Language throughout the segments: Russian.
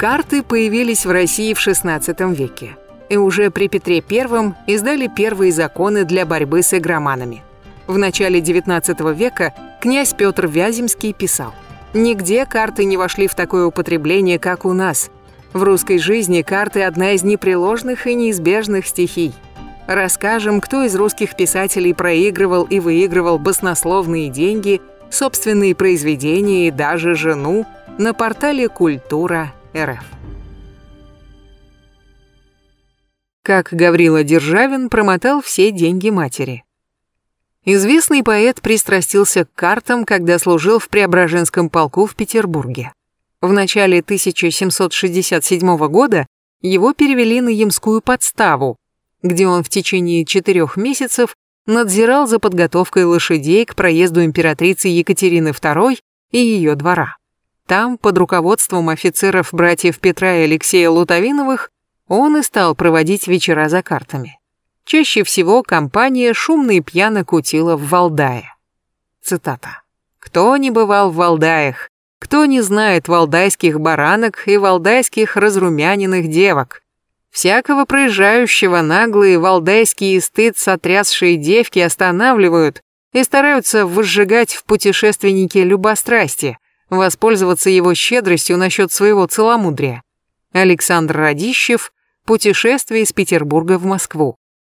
Карты появились в России в XVI веке, и уже при Петре I издали первые законы для борьбы с игроманами. В начале XIX века князь Петр Вяземский писал: «Нигде карты не вошли в такое употребление, как у нас. В русской жизни карты – одна из непреложных и неизбежных стихий. Расскажем, кто из русских писателей проигрывал и выигрывал баснословные деньги, собственные произведения и даже жену на портале Культура.рф». Как Гаврила Державин промотал все деньги матери. Известный поэт пристрастился к картам, когда служил в Преображенском полку в Петербурге. В начале 1767 года его перевели на Ямскую подставу, где он в течение 4 месяцев надзирал за подготовкой лошадей к проезду императрицы Екатерины II и ее двора. Там, под руководством офицеров братьев Петра и Алексея Лутовиновых, он и стал проводить вечера за картами. Чаще всего компания шумно и пьяно кутила в Валдае. Цитата. «Кто не бывал в Валдаях, кто не знает валдайских баранок и валдайских разрумяненных девок? Всякого проезжающего наглые валдайские стыд сотрясшие девки останавливают и стараются возжигать в путешественнике любострастие, воспользоваться его щедростью насчет своего целомудрия». Александр Радищев. Путешествие из Петербурга в Москву.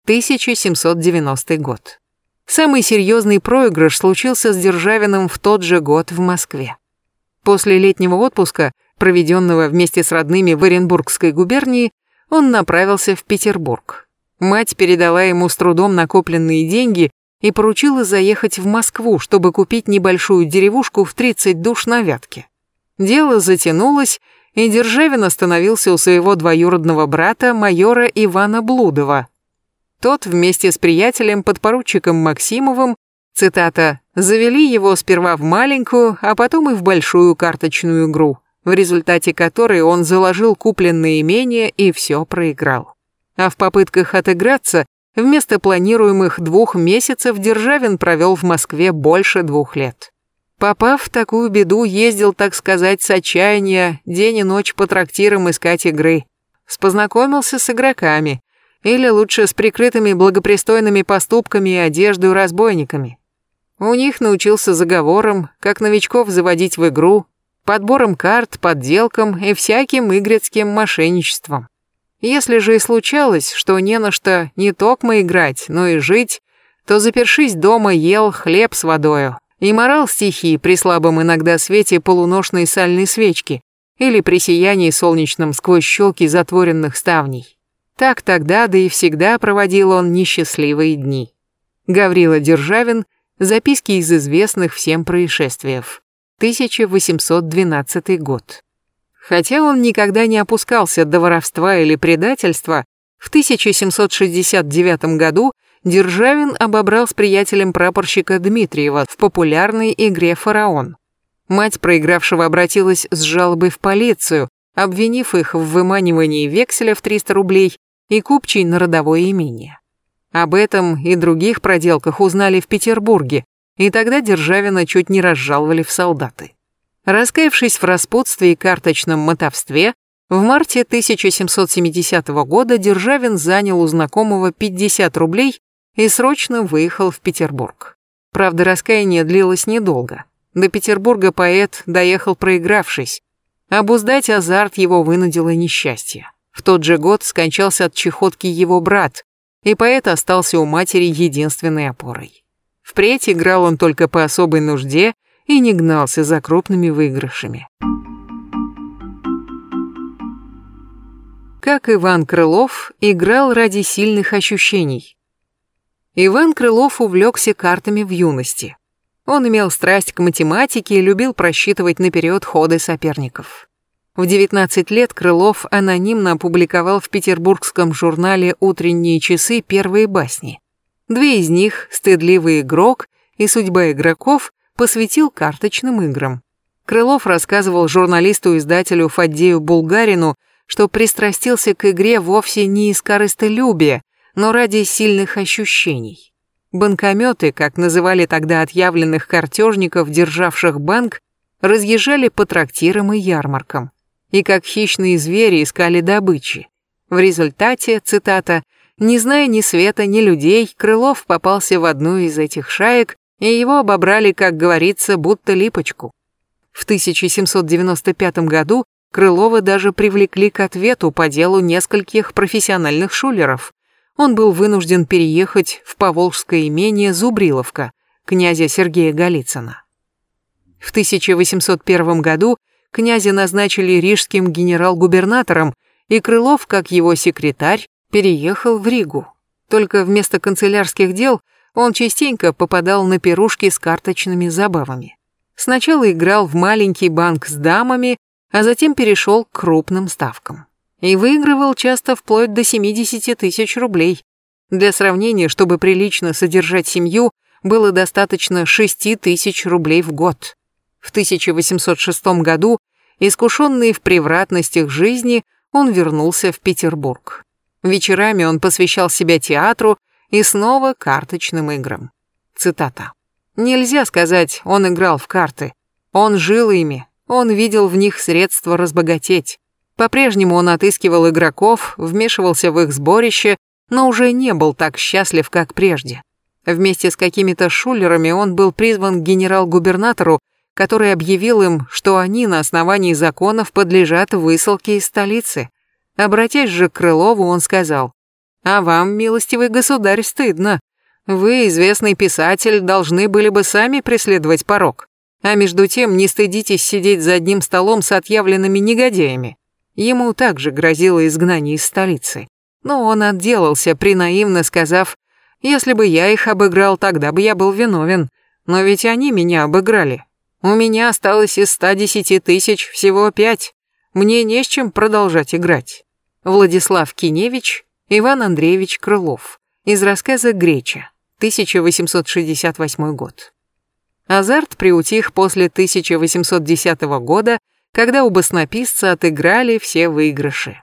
1790 год. Самый серьезный проигрыш случился с Державиным в тот же год в Москве. После летнего отпуска, проведенного вместе с родными в Оренбургской губернии, он направился в Петербург. Мать передала ему с трудом накопленные деньги и поручила заехать в Москву, чтобы купить небольшую деревушку в 30 душ на Вятке. Дело затянулось, и Державин остановился у своего двоюродного брата, майора Ивана Блудова. Тот вместе с приятелем, подпоручиком Максимовым, цитата, «завели его сперва в маленькую, а потом и в большую карточную игру, в результате которой он заложил купленное имение и все проиграл. А в попытках отыграться, вместо планируемых 2 месяцев Державин провел в Москве больше 2 лет. Попав в такую беду, ездил, так сказать, с отчаяния, день и ночь по трактирам искать игры. Познакомился с игроками, или лучше с прикрытыми благопристойными поступками и одеждой разбойниками. У них научился заговорам, как новичков заводить в игру, подбором карт, подделкам и всяким игрецким мошенничеством. Если же и случалось, что не на что не токмо играть, но и жить, то, запершись дома, ел хлеб с водою и морал стихи при слабом иногда свете полуношной сальной свечки или при сиянии солнечном сквозь щелки затворенных ставней. Так тогда, да и всегда проводил он несчастливые дни. Гаврила Державин. Записки из известных всем происшествий. 1812 год. Хотя он никогда не опускался до воровства или предательства, в 1769 году Державин обобрал с приятелем прапорщика Дмитриева в популярной игре «Фараон». Мать проигравшего обратилась с жалобой в полицию, обвинив их в выманивании векселя в 300 рублей и купчей на родовое имение. Об этом и других проделках узнали в Петербурге, и тогда Державина чуть не разжаловали в солдаты. Раскаявшись в распутстве и карточном мотовстве, в марте 1770 года Державин занял у знакомого 50 рублей и срочно выехал в Петербург. Правда, раскаяние длилось недолго. До Петербурга поэт доехал проигравшись. Обуздать азарт его вынудило несчастье. В тот же год скончался от чехотки его брат, и поэт остался у матери единственной опорой. Впредь играл он только по особой нужде и не гнался за крупными выигрышами. Как Иван Крылов играл ради сильных ощущений. Иван Крылов увлекся картами в юности. Он имел страсть к математике и любил просчитывать наперед ходы соперников. В 19 лет Крылов анонимно опубликовал в петербургском журнале «Утренние часы» первые басни. 2 из них, «Стыдливый игрок» и «Судьба игроков», посвятил карточным играм. Крылов рассказывал журналисту-издателю Фаддею Булгарину, что пристрастился к игре вовсе не из корыстолюбия, но ради сильных ощущений. Банкометы, как называли тогда отъявленных картежников, державших банк, разъезжали по трактирам и ярмаркам. и как хищные звери искали добычи. В результате, цитата, «не зная ни света, ни людей, Крылов попался в одну из этих шаек, и его обобрали, как говорится, будто липочку». В 1795 году Крылова даже привлекли к ответу по делу нескольких профессиональных шулеров. Он был вынужден переехать в поволжское имение Зубриловка князя Сергея Голицына. В 1801 году князя назначили рижским генерал-губернатором, и Крылов, как его секретарь, переехал в Ригу. Только вместо канцелярских дел он частенько попадал на пирушки с карточными забавами. Сначала играл в маленький банк с дамами, а затем перешел к крупным ставкам. И выигрывал часто вплоть до 70 тысяч рублей. Для сравнения, чтобы прилично содержать семью, было достаточно 6 тысяч рублей в год. В 1806 году, искушенный в превратностях жизни, он вернулся в Петербург. Вечерами он посвящал себя театру и снова карточным играм. Цитата. «Нельзя сказать, он играл в карты. Он жил ими, он видел в них средства разбогатеть. По-прежнему он отыскивал игроков, вмешивался в их сборище, но уже не был так счастлив, как прежде. Вместе с какими-то шулерами он был призван к генерал-губернатору, который объявил им, что они на основании законов подлежат высылке из столицы. Обратясь же к Крылову, он сказал: «А вам, милостивый государь, стыдно. Вы, известный писатель, должны были бы сами преследовать порок. А между тем не стыдитесь сидеть за одним столом с отъявленными негодяями». Ему также грозило изгнание из столицы. Но он отделался, принаивно сказав: «Если бы я их обыграл, тогда бы я был виновен. Но ведь они меня обыграли. У меня осталось из 110 тысяч всего 5. Мне не с чем продолжать играть». Владислав Киневич, Иван Андреевич Крылов. Из рассказа «Греча», 1868 год. Азарт приутих после 1810 года, когда у баснописца отыграли все выигрыши.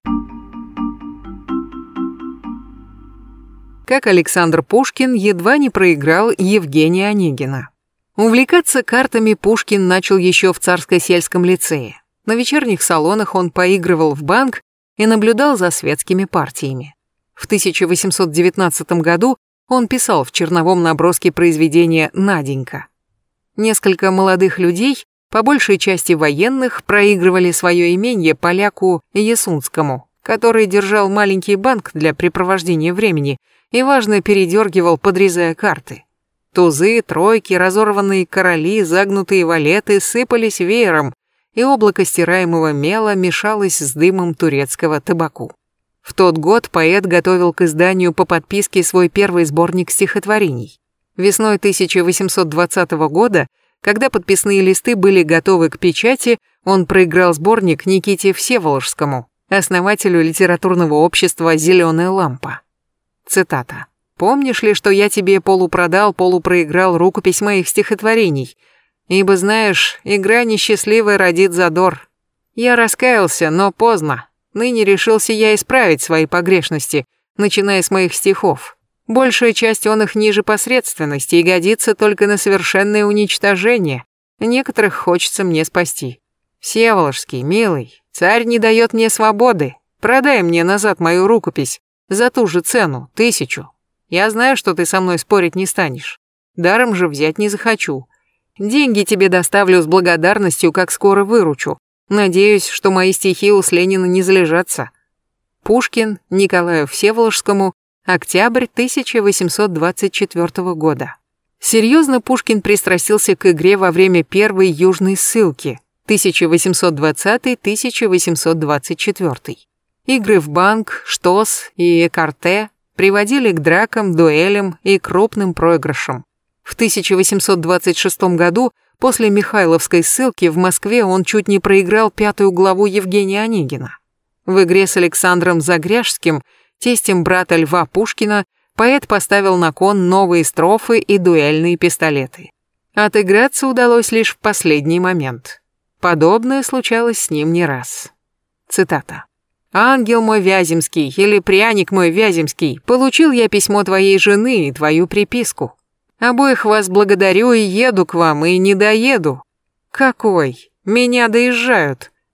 Как Александр Пушкин едва не проиграл Евгения Онегина. Увлекаться картами Пушкин начал еще в Царско-сельском лицее. На вечерних салонах он поигрывал в банк и наблюдал за светскими партиями. В 1819 году он писал в черновом наброске произведения «Наденька». Несколько молодых людей, по большей части военных, проигрывали свое имение поляку Ясунскому, который держал маленький банк для препровождения времени и важно передергивал, подрезая карты. Тузы, тройки, разорванные короли, загнутые валеты сыпались веером, и облако стираемого мела мешалось с дымом турецкого табаку. В тот год поэт готовил к изданию по подписке свой первый сборник стихотворений. Весной 1820 года, когда подписные листы были готовы к печати, он проиграл сборник Никите Всеволожскому, основателю литературного общества «Зеленая лампа». Цитата. «Помнишь ли, что я тебе полупродал, полупроиграл рукопись моих стихотворений? Ибо, знаешь, игра несчастливая родит задор. Я раскаялся, но поздно. Ныне решился я исправить свои погрешности, начиная с моих стихов. Большая часть он их ниже посредственности и годится только на совершенное уничтожение. Некоторых хочется мне спасти. Всеволожский, милый, царь не дает мне свободы. Продай мне назад мою рукопись за ту же цену, 1000. Я знаю, что ты со мной спорить не станешь. Даром же взять не захочу. Деньги тебе доставлю с благодарностью, как скоро выручу. Надеюсь, что мои стихи у Ленина не залежатся». Пушкин Николаю Всеволожскому, октябрь 1824 года. Серьезно Пушкин пристрастился к игре во время первой южной ссылки 1820-1824. Игры в банк, штос и экарте приводили к дракам, дуэлям и крупным проигрышам. В 1826 году, после Михайловской ссылки, в Москве он чуть не проиграл 5-ю главу Евгения Онегина. В игре с Александром Загряжским, тестем брата Льва Пушкина, поэт поставил на кон новые строфы и дуэльные пистолеты. Отыграться удалось лишь в последний момент. Подобное случалось с ним не раз. Цитата. «Ангел мой Вяземский или пряник мой Вяземский, получил я письмо твоей жены и твою приписку. Обоих вас благодарю и еду к вам, и не доеду. Какой? Меня доезжают.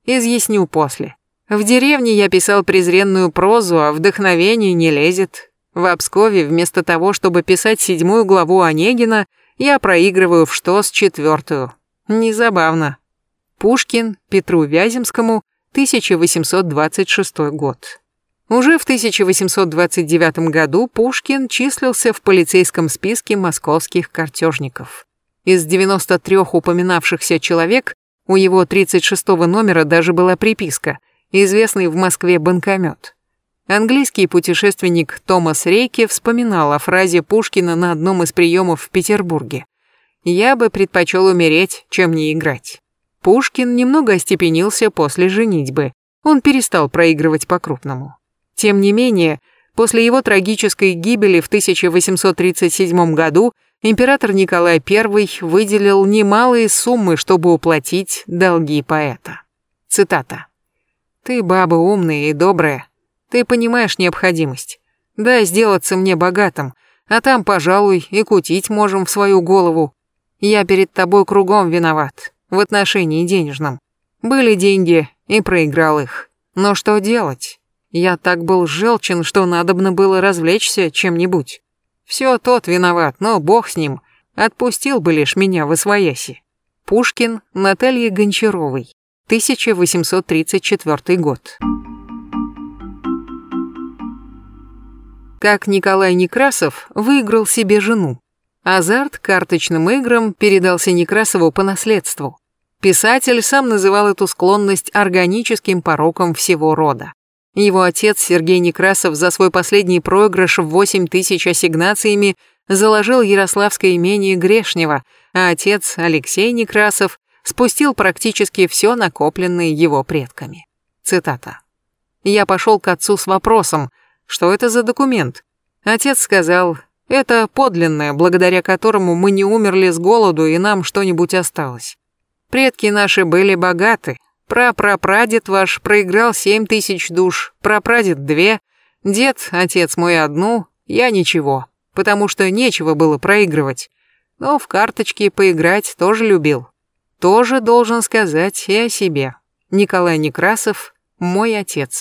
Изъясню после. В деревне я писал презренную прозу, а вдохновение не лезет. В Обскове вместо того, чтобы писать 7 главу Онегина, я проигрываю в ШТОС 4. Незабавно. Пушкин Петру Вяземскому, 1826 год. Уже в 1829 году Пушкин числился в полицейском списке московских картежников. Из 93 упоминавшихся человек у его 36-го номера даже была приписка «Известный в Москве банкомет». Английский путешественник Томас Рейки вспоминал о фразе Пушкина на одном из приемов в Петербурге: «Я бы предпочел умереть, чем не играть». Пушкин немного остепенился после женитьбы. Он перестал проигрывать по-крупному. Тем не менее, после его трагической гибели в 1837 году император Николай I выделил немалые суммы, чтобы уплатить долги поэта. Цитата. «Ты баба умная и добрая. Ты понимаешь необходимость. Дай сделаться мне богатым, а там, пожалуй, и кутить можем в свою голову. Я перед тобой кругом виноват, в отношении денежном. Были деньги, и проиграл их. Но что делать? Я так был желчен, что надобно было развлечься чем-нибудь. Все тот виноват, но бог с ним. Отпустил бы лишь меня восвояси». Пушкин Наталье Гончаровой, 1834 год. Как Николай Некрасов выиграл себе жену. Азарт карточным играм передался Некрасову по наследству. Писатель сам называл эту склонность органическим пороком всего рода. Его отец Сергей Некрасов за свой последний проигрыш в 8 тысяч ассигнациями заложил ярославское имение Грешнево, а отец Алексей Некрасов спустил практически все накопленное его предками. Цитата. «Я пошел к отцу с вопросом, что это за документ? Отец сказал, это подлинное, благодаря которому мы не умерли с голоду и нам что-нибудь осталось. Предки наши были богаты. Прапрапрадед ваш проиграл 7 тысяч душ, прапрадед 2, дед, отец мой 1, я ничего, потому что нечего было проигрывать. Но в карточки поиграть тоже любил. Тоже должен сказать и о себе. Николай Некрасов, мой отец.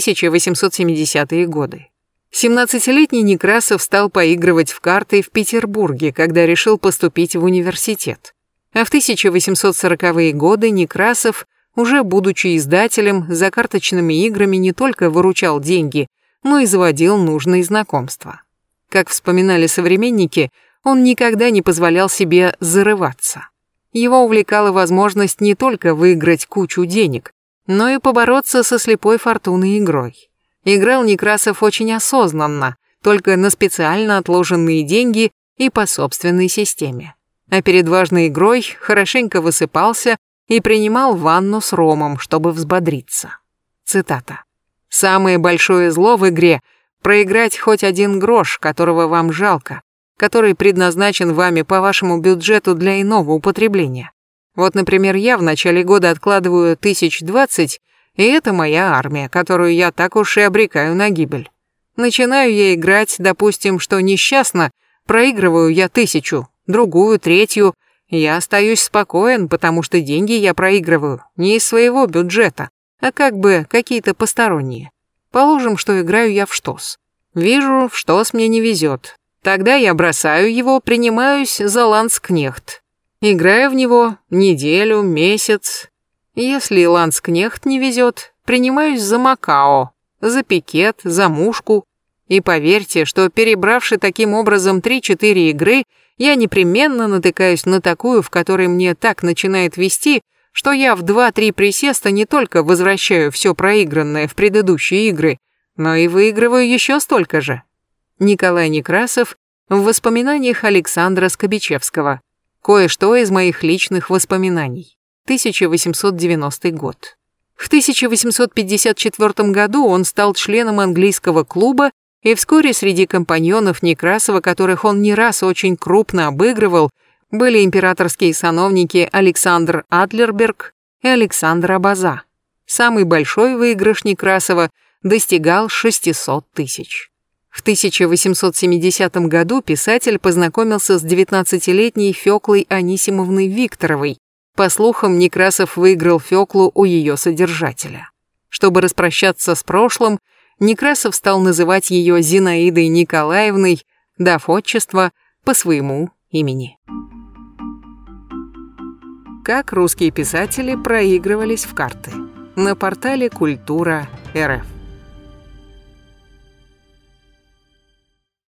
1870-е годы. 17-летний Некрасов стал поигрывать в карты в Петербурге, когда решил поступить в университет. А в 1840-е годы Некрасов, уже будучи издателем, за карточными играми не только выручал деньги, но и заводил нужные знакомства. Как вспоминали современники, он никогда не позволял себе зарываться. Его увлекала возможность не только выиграть кучу денег, но и побороться со слепой фортунной игрой. Играл Некрасов очень осознанно, только на специально отложенные деньги и по собственной системе. А перед важной игрой хорошенько высыпался и принимал ванну с ромом, чтобы взбодриться. Цитата. «Самое большое зло в игре – проиграть хоть 1 грош, которого вам жалко, который предназначен вами по вашему бюджету для иного употребления. Вот, например, я в начале года откладываю 1020, и это моя армия, которую я так уж и обрекаю на гибель. Начинаю я играть, допустим, что несчастно, проигрываю я 1000, другую, 3, я остаюсь спокоен, потому что деньги я проигрываю не из своего бюджета, а как бы какие-то посторонние. Положим, что играю я в ШТОС. Вижу, в ШТОС мне не везет. Тогда я бросаю его, принимаюсь за ландскнехт. Играю в него неделю, месяц. Если ландскнехт не везет, принимаюсь за Макао, за пикет, за мушку. И поверьте, что перебравши таким образом 3-4 игры, я непременно натыкаюсь на такую, в которой мне так начинает вести, что я в 2-3 присеста не только возвращаю все проигранное в предыдущие игры, но и выигрываю еще столько же. Николай Некрасов в воспоминаниях Александра Скобичевского. Кое-что из моих личных воспоминаний. 1890 год. В 1854 году он стал членом английского клуба, и вскоре среди компаньонов Некрасова, которых он не раз очень крупно обыгрывал, были императорские сановники Александр Адлерберг и Александр Абаза. Самый большой выигрыш Некрасова достигал 600 тысяч. В 1870 году писатель познакомился с 19-летней Фёклой Анисимовной Викторовой, По слухам, Некрасов выиграл Фёклу у ее содержателя. Чтобы распрощаться с прошлым, Некрасов стал называть ее Зинаидой Николаевной, дав отчество по своему имени. Как русские писатели проигрывались в карты. На портале Культура.рф.